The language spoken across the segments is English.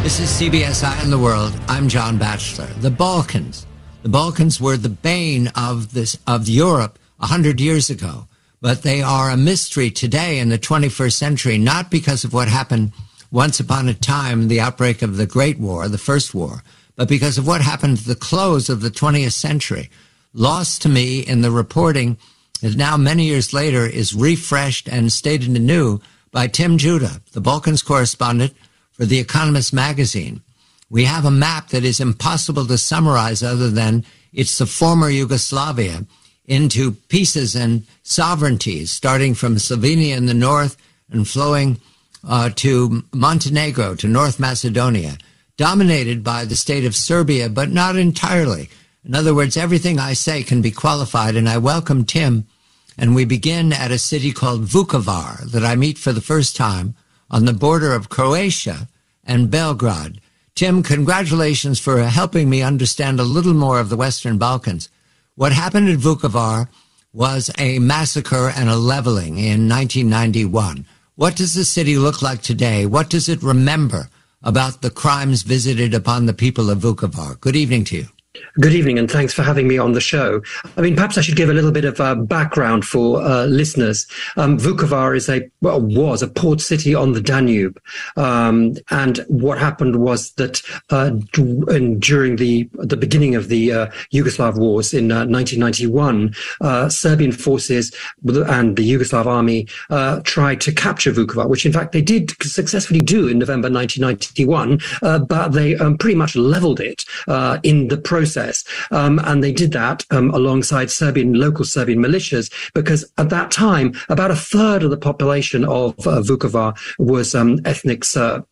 This is CBS Eye on the World. I'm John Batchelor. The Balkans. The Balkans were the bane of Europe 100 years ago, but they are a mystery today in the 21st century, not because of what happened once upon a time, the outbreak of the Great War, the First War, but because of what happened at the close of the 20th century. Lost to me in the reporting that now many years later is refreshed and stated anew by Tim Judah, the Balkans correspondent for The Economist magazine. We have a map that is impossible to summarize other than it's the former Yugoslavia into pieces and sovereignties, starting from Slovenia in the north and flowing to Montenegro, to North Macedonia, dominated by the state of Serbia, but not entirely. In other words, everything I say can be qualified, and I welcome Tim. And we begin at a city called Vukovar that I meet for the first time on the border of Croatia and Belgrade. Tim, congratulations for helping me understand a little more of the Western Balkans. What happened at Vukovar was a massacre and a leveling in 1991. What does the city look like today? What does it remember about the crimes visited upon the people of Vukovar? Good evening to you. Good evening, and thanks for having me on the show. I mean, perhaps I should give a little bit of background for listeners. Vukovar was a port city on the Danube, and what happened was that during the beginning of the Yugoslav wars in 1991, Serbian forces and the Yugoslav army tried to capture Vukovar, which in fact they did successfully do in November 1991, but they pretty much leveled it in the process. And they did that alongside local Serbian militias, because at that time, about a third of the population of Vukovar was ethnic Serb.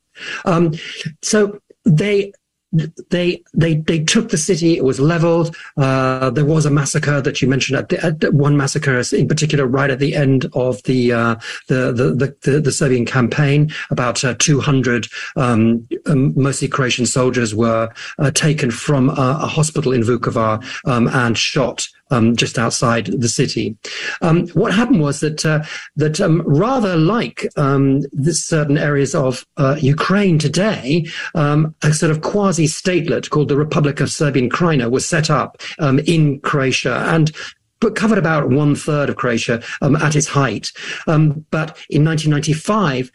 So they took the city. It was leveled. There was a massacre that you mentioned at one massacre in particular, right at the end of the Serbian campaign. About 200 mostly Croatian soldiers were taken from a hospital in Vukovar and shot just outside the city. What happened was that rather like certain areas of Ukraine today, a sort of quasi-statelet called the Republic of Serbian Krajina was set up in Croatia but covered about 1/3 of Croatia at its height. But in 1995,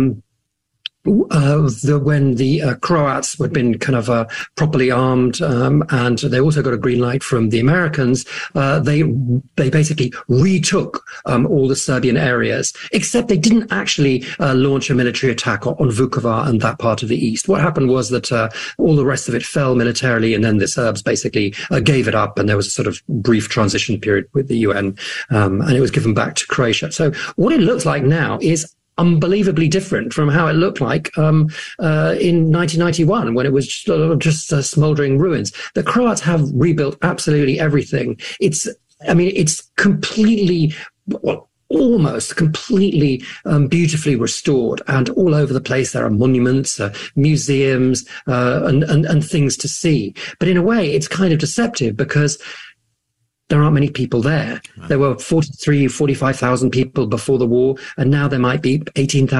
when the Croats had been kind of properly armed, and they also got a green light from the Americans, they basically retook all the Serbian areas, except they didn't actually launch a military attack on Vukovar and that part of the east. What happened was that all the rest of it fell militarily, and then the Serbs basically gave it up, and there was a sort of brief transition period with the UN, and it was given back to Croatia. So what it looks like now is unbelievably different from how it looked like in 1991, when it was just smoldering ruins. The Croats have rebuilt absolutely everything. It's completely, almost completely beautifully restored, and all over the place there are monuments, museums, and things to see. But in a way, it's kind of deceptive because there aren't many people there. Right. There were 45,000 people before the war, and now there might be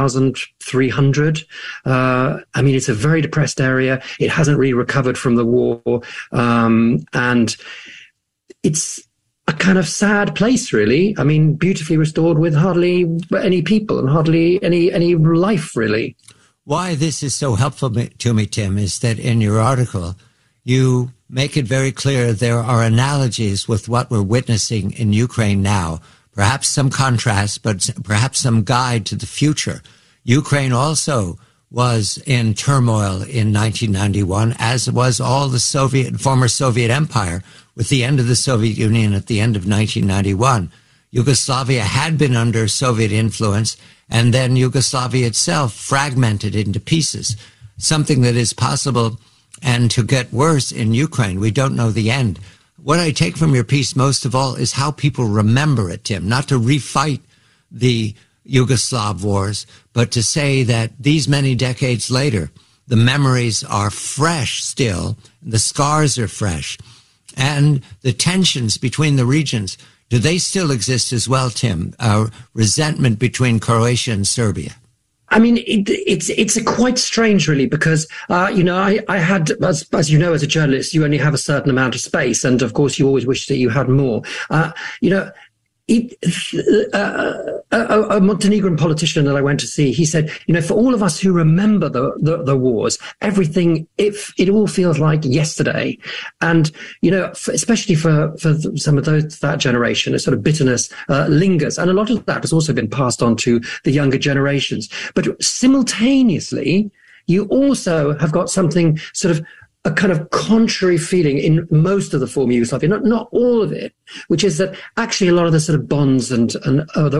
18,300. It's a very depressed area. It hasn't really recovered from the war. And it's a kind of sad place, really. I mean, beautifully restored with hardly any people and hardly any life, really. Why this is so helpful to me, Tim, is that in your article, you make it very clear there are analogies with what we're witnessing in Ukraine now. Perhaps some contrast, but perhaps some guide to the future. Ukraine also was in turmoil in 1991, as was all the former Soviet Empire, with the end of the Soviet Union at the end of 1991. Yugoslavia had been under Soviet influence, and then Yugoslavia itself fragmented into pieces, something that is possible and to get worse in Ukraine. We don't know the end. What I take from your piece most of all is how people remember it, Tim, not to refight the Yugoslav wars, but to say that these many decades later, the memories are fresh still, the scars are fresh, and the tensions between the regions, do they still exist as well, Tim? Resentment between Croatia and Serbia? I mean, it's quite strange, really, because I had, as you know, as a journalist, you only have a certain amount of space, and of course, you always wish that you had more. A Montenegrin politician that I went to see, he said, for all of us who remember the wars, everything, it all feels like yesterday. And, especially for some of that generation, a sort of bitterness lingers. And a lot of that has also been passed on to the younger generations. But simultaneously, you also have got something sort of a kind of contrary feeling in most of the former Yugoslavia, not all of it, which is that actually a lot of the sort of bonds that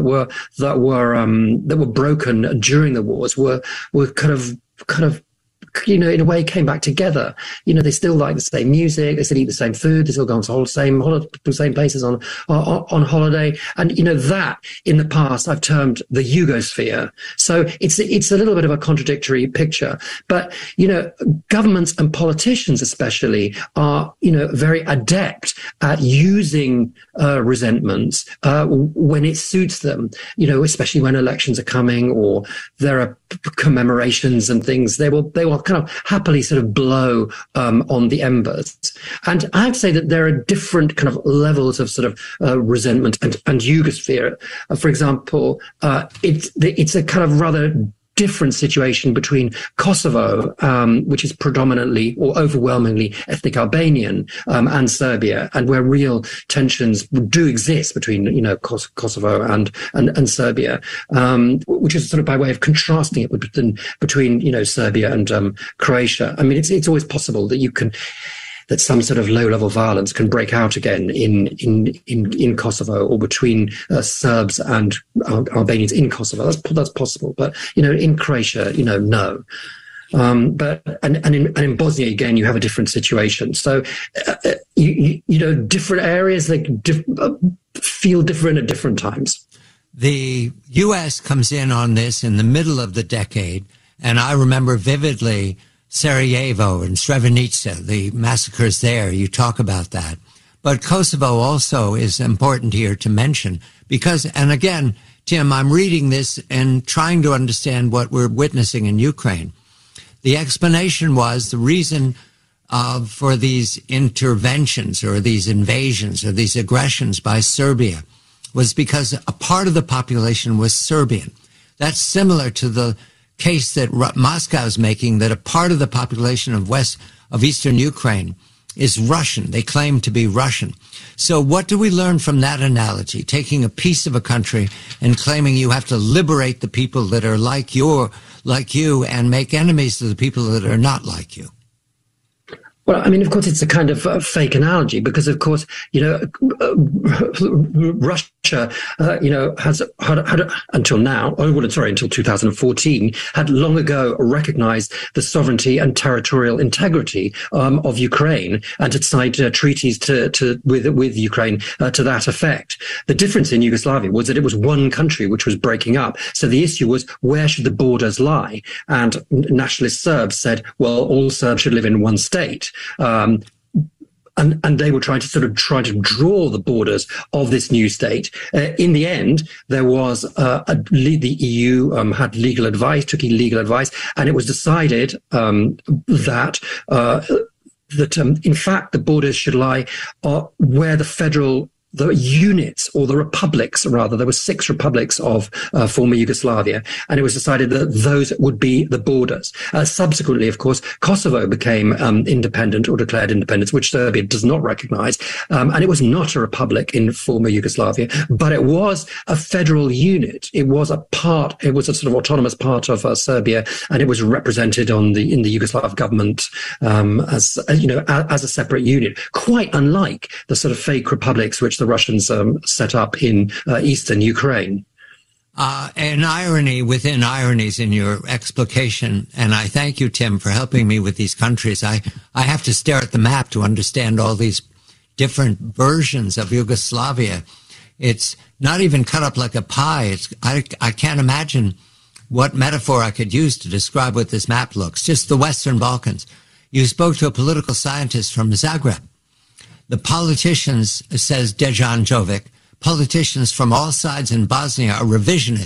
were broken during the wars were kind of in a way came back together. They still like the same music, they still eat the same food, they still go on to the same places on holiday. And, that in the past I've termed the Yugosphere. So it's a little bit of a contradictory picture. But, governments and politicians especially are, very adept at using resentments when it suits them, especially when elections are coming or there are commemorations and things. They will kind of happily sort of blow on the embers. And I have to say that there are different kind of levels of sort of resentment and Yugosphere. For example, it's a kind of rather different situation between Kosovo, which is predominantly or overwhelmingly ethnic Albanian, and Serbia, and where real tensions do exist between, Kosovo and Serbia, which is sort of by way of contrasting it between Serbia and Croatia. I mean, it's always possible that some sort of low-level violence can break out again in Kosovo or between Serbs and Albanians in Kosovo. That's possible, but in Croatia, no. But in Bosnia again, you have a different situation. So different areas feel different at different times. The U.S. comes in on this in the middle of the decade, and I remember vividly Sarajevo and Srebrenica, the massacres there. You talk about that. But Kosovo also is important here to mention because, and again, Tim, I'm reading this and trying to understand what we're witnessing in Ukraine. The explanation was the reason for these interventions or these invasions or these aggressions by Serbia was because a part of the population was Serbian. That's similar to the case that Moscow is making, that a part of the population of eastern Ukraine is Russian. They claim to be Russian. So what do we learn from that analogy? Taking a piece of a country and claiming you have to liberate the people that are like you and make enemies of the people that are not like you. Well, I mean, of course, it's a kind of fake analogy because, of course, Russia, has had until now, until 2014, had long ago recognized the sovereignty and territorial integrity of Ukraine and had signed treaties with Ukraine to that effect. The difference in Yugoslavia was that it was one country which was breaking up. So the issue was, where should the borders lie? And nationalist Serbs said, well, all Serbs should live in one state. And they were trying to draw the borders of this new state. In the end, there was the EU had legal advice, took legal advice, and it was decided that in fact the borders should lie where the units, or the republics, rather. There were 6 republics of former Yugoslavia, and it was decided that those would be the borders. Subsequently, of course, Kosovo became independent or declared independence, which Serbia does not recognize, and it was not a republic in former Yugoslavia, but it was a federal unit. It was a sort of autonomous part of Serbia, and it was represented in the Yugoslav government as a separate unit, quite unlike the sort of fake republics which the Russians set up in eastern Ukraine. An irony within ironies in your explication, and I thank you, Tim, for helping me with these countries. I have to stare at the map to understand all these different versions of Yugoslavia. It's not even cut up like a pie. I can't imagine what metaphor I could use to describe what this map looks. Just the Western Balkans. You spoke to a political scientist from Zagreb. The politicians, says Dejan Jovic, politicians from all sides in Bosnia are revisionists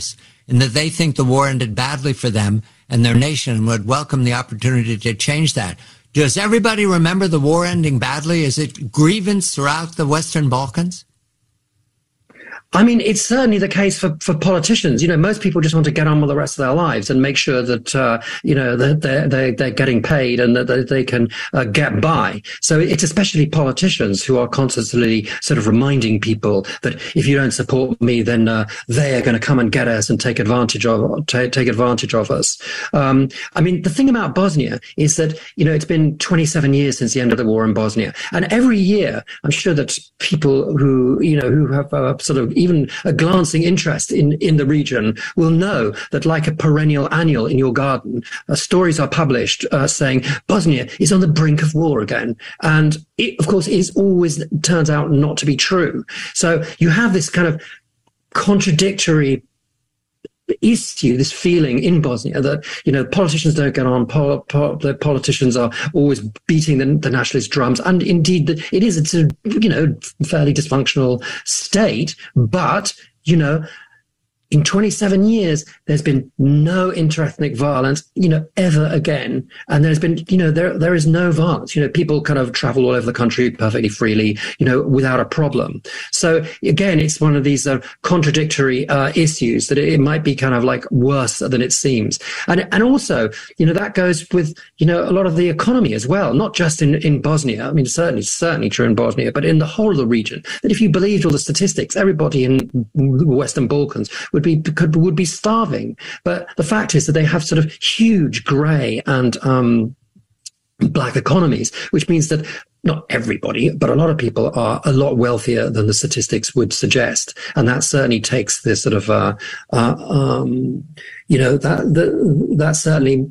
and that they think the war ended badly for them and their nation and would welcome the opportunity to change that. Does everybody remember the war ending badly? Is it grievance throughout the Western Balkans? I mean, it's certainly the case for politicians. Most people just want to get on with the rest of their lives and make sure that, that they're getting paid and that they can get by. So it's especially politicians who are constantly sort of reminding people that if you don't support me, then they are going to come and get us and take advantage of us. I mean, the thing about Bosnia is that, it's been 27 years since the end of the war in Bosnia. And every year, I'm sure that people who have sort of even a glancing interest in the region will know that, like a perennial annual in your garden, stories are published saying Bosnia is on the brink of war again. And it, of course, turns out not to be true. So you have this kind of contradictory issue, this feeling in Bosnia that, politicians don't get on, the politicians are always beating the nationalist drums. And indeed, it's a, fairly dysfunctional state. But, in 27 years, there's been no interethnic violence, ever again. And there's been, there is no violence. People kind of travel all over the country perfectly freely, without a problem. So again, it's one of these contradictory issues that it might be kind of like worse than it seems. And also, that goes with, a lot of the economy as well, not just in Bosnia. I mean, certainly true in Bosnia, but in the whole of the region, that if you believed all the statistics, everybody in the Western Balkans would be starving. But the fact is that they have sort of huge grey and black economies, which means that not everybody, but a lot of people are a lot wealthier than the statistics would suggest. And that certainly takes this sort of, that certainly,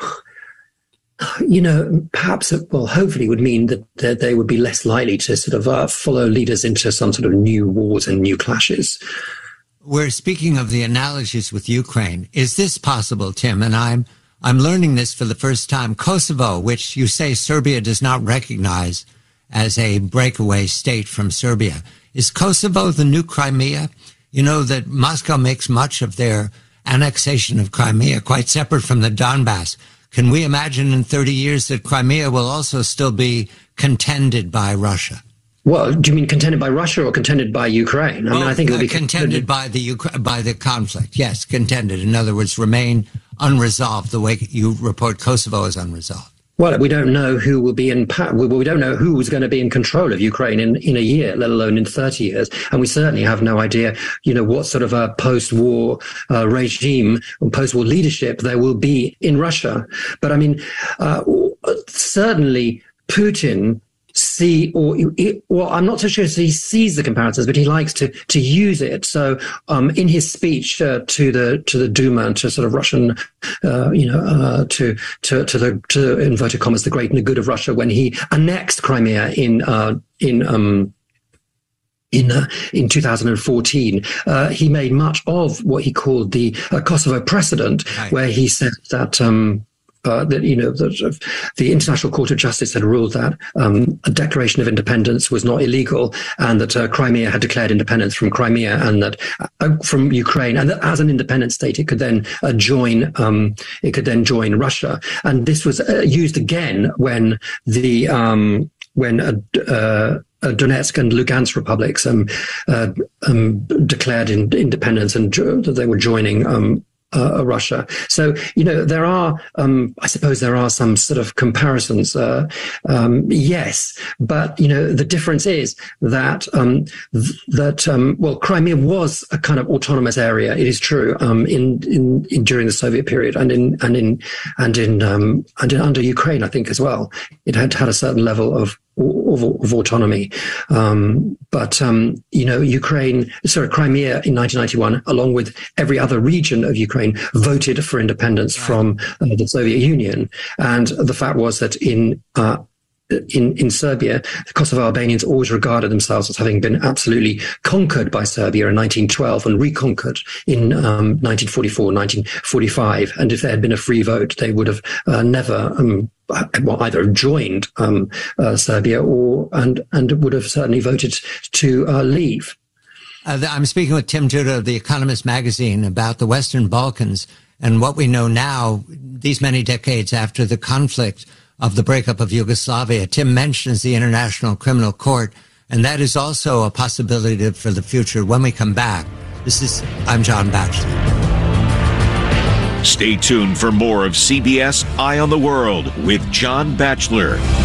perhaps, hopefully would mean that they would be less likely to sort of follow leaders into some sort of new wars and new clashes. We're speaking of the analogies with Ukraine. Is this possible, Tim? And I'm learning this for the first time. Kosovo, which you say Serbia does not recognize as a breakaway state from Serbia. Is Kosovo the new Crimea? That Moscow makes much of their annexation of Crimea quite separate from the Donbass. Can we imagine in 30 years that Crimea will also still be contended by Russia? Well, do you mean contended by Russia or contended by Ukraine? I think it would be contended by the conflict. Yes, contended. In other words, remain unresolved the way you report Kosovo is unresolved. Well, we don't know who will be we don't know who is going to be in control of Ukraine in a year, let alone in 30 years. And we certainly have no idea, what sort of a post-war regime or post-war leadership there will be in Russia. But I mean, certainly Putin I'm not so sure he sees the comparisons, but he likes to use it. So, in his speech to the Duma and to sort of Russian, to the inverted commas, the great and the good of Russia, when he annexed Crimea in 2014, he made much of what he called the Kosovo precedent, right, where he said that. The International Court of Justice had ruled that a declaration of independence was not illegal, and that Crimea had declared independence from Crimea, and that from Ukraine, and that as an independent state, it could then join Russia. And this was used again when Donetsk and Lugansk republics declared independence and that they were joining Russia. So, there are, I suppose there are some sort of comparisons, yes, but, the difference is that, Crimea was a kind of autonomous area. It is true, during the Soviet period and under Ukraine, I think as well. It had a certain level of autonomy. Crimea in 1991, along with every other region of Ukraine, voted for independence from the Soviet Union. And the fact was that in Serbia, the Kosovo Albanians always regarded themselves as having been absolutely conquered by Serbia in 1912 and reconquered in 1944, 1945. And if there had been a free vote, they would have never either joined Serbia and would have certainly voted to leave. I'm speaking with Tim Judah of The Economist magazine about the Western Balkans and what we know now, these many decades after the conflict of the breakup of Yugoslavia. Tim mentions the International Criminal Court, and that is also a possibility for the future when we come back. I'm John Batchelor. Stay tuned for more of CBS Eye on the World with John Batchelor.